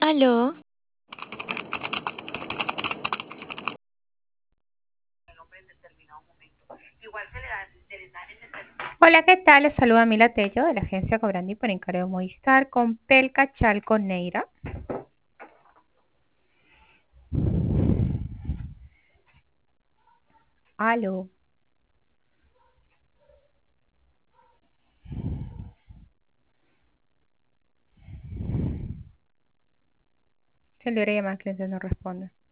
Aló, Hola, ¿qué tal? Les saluda Mila Tello de la agencia Cobrandi por encargo de Movistar con Pelca Chalco Neira. Aló, se le llamar al cliente no responde.